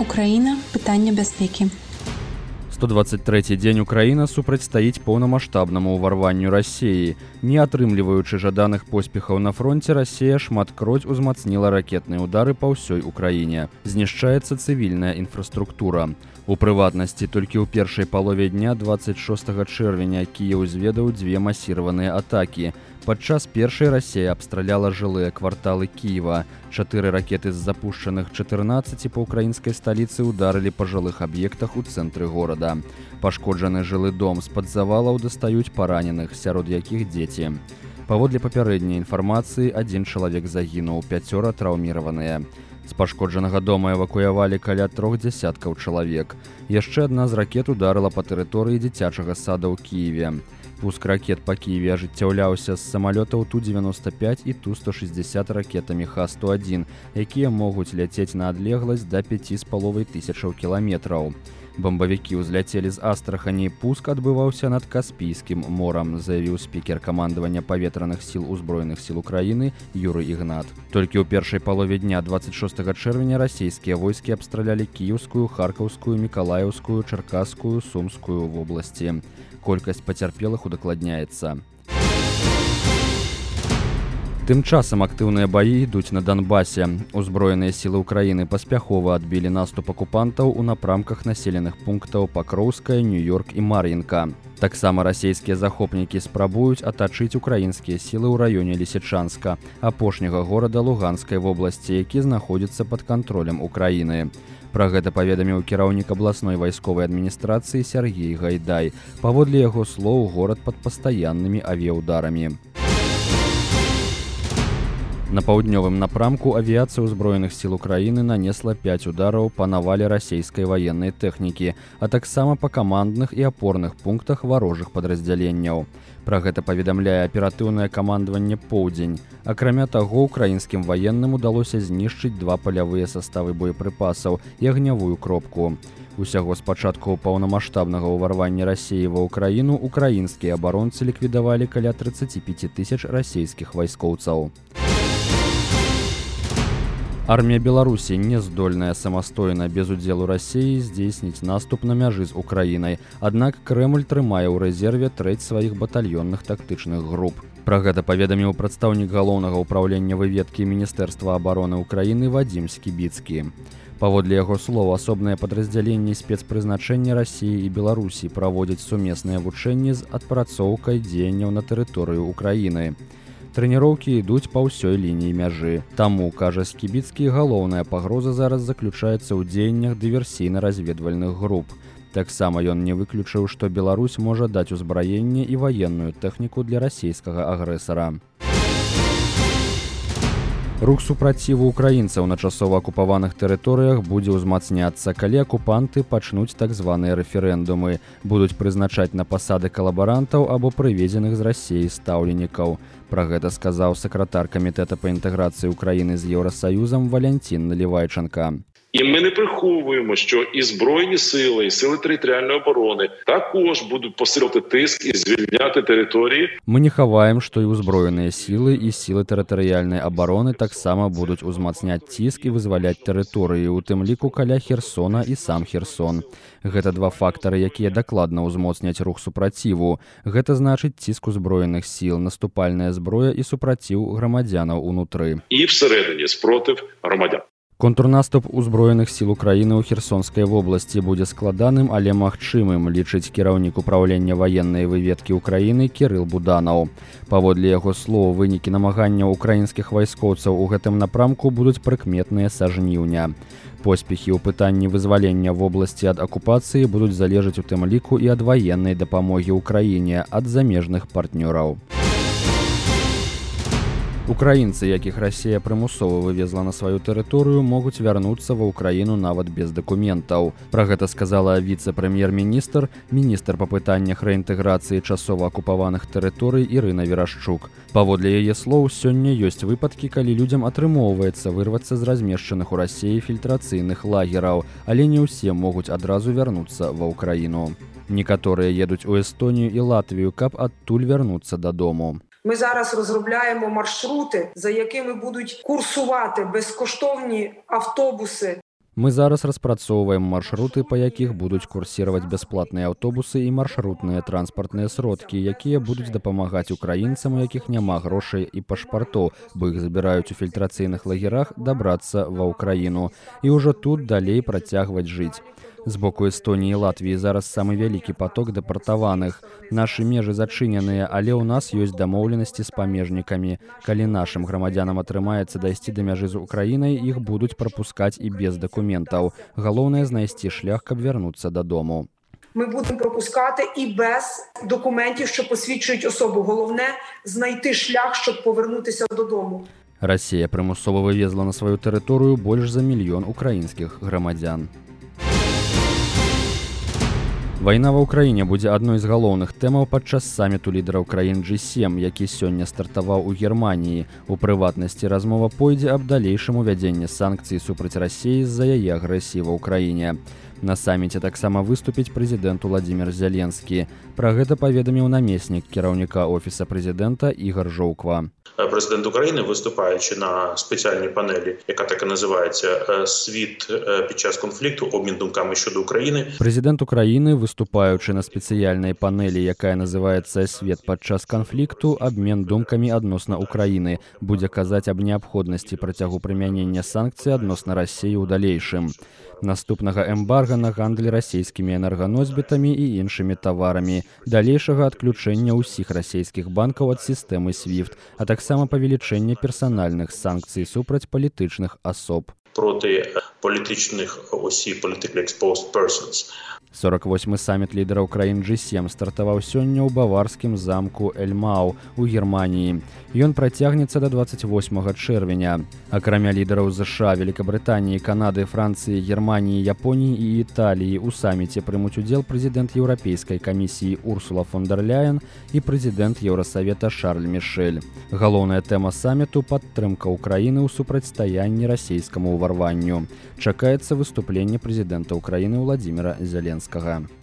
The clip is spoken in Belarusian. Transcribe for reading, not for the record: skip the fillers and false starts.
Украіна. Пытанне бяспекі. 123-й дзень Украіна супрацьстаіць поўнамаштабнаму ўварванню Расіі. Не атрымліваючы жаданых поспехаў на фронце, Расія шматкроць узмацніла ракетныя ўдары па ўсёй Украіне. Знішчаецца цывільная інфраструктура. У прыватнасці, толькі ў першай палове дня 26 чэрвеня Кіеў зведаў дзве масіраваныя атакі. Падчас першай Расія абстраляла жылыя кварталы Кіева. 4 ракеты з запушчаных 14 па ўкраінскай сталіцы ўдарылі па жылых аб'ектах у цэнтры горада. Пашкоджаны жылы дом, з-пад завалаў дастаюць параненых, сярод якіх дзеці. Паводле папярэдняй інфармацыі, 1 чалавек загінуў, 5 траўміраваныя. З пашкоджанага дома эвакуявалі каля 3 дзясяткаў чалавек. Яшчэ адна з ракет ударыла па тэрыторыі дзіцячага сада ў Кіеве. Пуск ракет па Кіеве ажыццяўляўся з самалётаў Ту-95 і Ту-160 ракетамі Х-101, якія могуць ляцець на адлегласць да 5500 кіламетраў. Бамбавікі ўзляцелі з Астрахані. Пуск адбываўся над Каспійскім морам, заявіў спікер камандавання паветраных сіл узброеных сіл Украіны Юрый Ігнат. Толькі ў першай палове дня 26 чэрвеня расійскія войскі абстралялі Кіеўскую, Харкаўскую, Мікалаеўскую, Чаркасскую, Сумскую вобласці. Колькасць пацярпелых удакладняецца. Тым часам актыўныя баі ідуць на Донбасе. Узброеныя сілы Украіны паспяхова адбілі наступ акупантаў у напрамках населеных пунктаў Пакроўская, Нью-Йорк і Мар'інка. Таксама расійскія захопнікі спрабуюць атачыць украінскія сілы ў раёне Лісічанска, апошняга горада Луганскай вобласці, які знаходзіцца пад кантролем Украіны. Пра гэта паведаміў кіраўнік абласной вайсковай адміністрацыі Сергей Гайдай. Паводле яго слоў, горад пад пастаяннымі авіяўдарамі. На паўднёвым напрамку авіяцыя ўзброеных сіл Украіны нанесла 5 удараў па навале расійскай ваеннай тэхнікі, а таксама па камандных і апорных пунктах варожых падраздзяленняў. Пра гэта паведамляе аператыўнае камандаванне «Поўдзень». Акрамя таго, украінскім ваенным удалося знішчыць 2 палявыя саставы боепрыпасаў і агнявую кропку. Усяго з пачатку паўнамаштабнага ўварвання Расіі ва Ўкраіну украінскія абаронцы ліквідавалі каля 35 000 расійскіх вайскоўцаў. Армія Беларусі не здольная самастойна без удзелу Расіі здзейсніць наступ на мяжы з Украінай. Аднак Крэмль трымае ў рэзерве трэць сваіх батальённых тактычных груп. Пра гэта паведаміў прадстаўнік галоўнага ўпраўлення выведкі Міністэрства абароны Украіны Вадзім Скібіцкі. Паводле яго слоў, асобныя падраздзяленні спецпрызначэння Расіі і Беларусі праводзяць сумесныя вучэнні з адпрацоўкай дзеянняў на тэрыторыю Украіны. Трэніроўкі ідуць па ўсёй лініі мяжы. Таму, кажа Скібіцкі, галоўная пагроза зараз заключаецца ў дзеяннях дыверсійна-разведвальных груп. Таксама ён не выключыў, што Беларусь можа даць узбраенне і ваенную тэхніку для расійскага агрэсара. Рух супраціву украінцаў на часова акупаваных тэрыторыях будзе ўзмацняцца, калі акупанты пачнуць так званыя рэферэндумы, будуць прызначаць на пасады калабарантаў або прывезеных з Расіі стаўленікаў. Пра гэта сказаў сакратар камітэта па інтэграцыі Украіны з Євросоюзом Валянцін Налівайченка. І ми не приховуємо, що і Збройні сили, і Сили територіальної оборони також будуть посилювати тиск і звільняти території. Мы не хаваем, што і ўзброеныя сілы і сілы тэрытарыяльнай абароны таксама будуць узмацняць ціск і вызваляць тэрыторыі, у тым ліку каля Херсона і сам Херсон. Гэта 2 фактары, якія дакладна ўзмоцняць рух супраціву. Гэта значыць ціск узброеных сіл, наступальная зброя і супраціў грамадзянаў унутры. І всередині спротив громадян. Контрнаступ узброеных сіл Украіны ў Херсонскай вобласці будзе складаным, але магчымым, лічыць кіраўнік управлення ваеннай выведкі Украіны Кірыл Буданаў. Паводле яго слоў, вынікі намаганняў украінскіх вайскоўцаў у гэтым напрамку будуць прыкметныя са жніўня. Поспехі ў пытанні вызвалення вобласці ад акупацыі будуць залежаць у тым ліку і ад ваеннай дапамогі Украіне, ад замежных партнёраў. Украінцы, якіх Расія прымусова вывезла на сваю тэрыторыю, могуць вярнуцца ва Ўкраіну нават без дакументаў. Пра гэта сказала віцэ-прэм'ер-міністр, міністр па пытаннях рэінтэграцыі часова акупаваных тэрыторый Ірына Верашчук. Паводле яе слоў, сёння ёсць выпадкі, калі людзям атрымоўваецца вырвацца з размешчаных у Расіі фільтрацыйных лагераў, але не ўсе могуць адразу вярнуцца ва Ўкраіну. Некаторыя едуць у Эстонію і Латвію, каб адтуль вярнуцца дадому. Ми зараз розробляємо маршрути, за якими будуть курсувати безкоштовні автобуси. Мы зараз распрацоўваем маршруты, па якіх будуць курсировать бясплатныя аўтобусы і маршрутныя транспартныя сродкі, якія будуць дапамагаць украінцам, у якіх няма грошай і пашпартоў, бо іх забіраюць у фільтрацыйных лагерах, дабрацца ва ўкраіну. І ўжо тут далей працягваць жыць. З боку Эстоніі і Латвіі зараз самы вялікі поток дэпартаваных. Нашы межы зачыненыя, але ў нас ёсць дамоўленасці з памежнікамі. Калі нашым грамадзянам атрымаецца дайсці да мяжы з Украінай, іх будуць прапускаць і без дакументаў. Галоўнае знайсці шлях, каб вярнуцца дадому. Ми будемо пропускати і без документів, що посвідчують особу. Головне – знайти шлях, щоб повернутися додому. Расія прымусова вывезла на сваю тэрыторыю больш за 1 мільён украінскіх грамадзян. Вайна ва ўкраіне будзе адной з галоўных тэмаў падчас саміту лідараў краін G7, які сёння стартаваў у Германіі. У прыватнасці размова пойдзе аб далейшым увядзенні санкцый супраць Расіі з-за яе агрэсіі ва ўкраіне. На саміце таксама выступіць прэзідэнт Уладзімір Зеленскі. Пра гэта паведаміў намеснік кіраўніка офіса прэзідэнта Ігор Жоўква. Президент України, виступаючи на спеціальній панелі, яка так і називається «Світ під час конфлікту. Обмін думками щодо України». Президент України, выступаючи на спецыяльнай панелі, якая называецца «Свет падчас канфлікту. Обмен думкамі адносна Украіны», будзе казаць аб неабходнасці працягу прымянення санкцый адносна Расіі ў далейшым. Наступнага эмбарга на гандаль расійскімі энерганосьбітамі і іншымі таварамі, далейшага адключэння ўсіх расійскіх банкаў ад сістэмы SWIFT, а таксама павелічэння персанальных санкцый супраць палітычных асоб. Проти політичних осіб, politically exposed persons. 48-й саміт лідараў краін G7 стартаваў сёння ў баварскім замку Эльмау у Германіі. Ён працягнецца да 28 чэрвеня. Акрамя лідараў США, Великабрытаніі, Канады, Францыі, Германіі, Японіі і Італіі у саміце прымуць удзел прэзідэнт Еўрапейскай камісіі Урсула фон дер Ляйен і прэзідэнт Еўрасавета Шарль Мішэль. Галоўная тэма саміту – падтрымка Украіны ў супрацьстаянні расійскаму ўварванню. Чакаецца выступленне прэзідэнта Украіны Уладзіміра Зеленскага.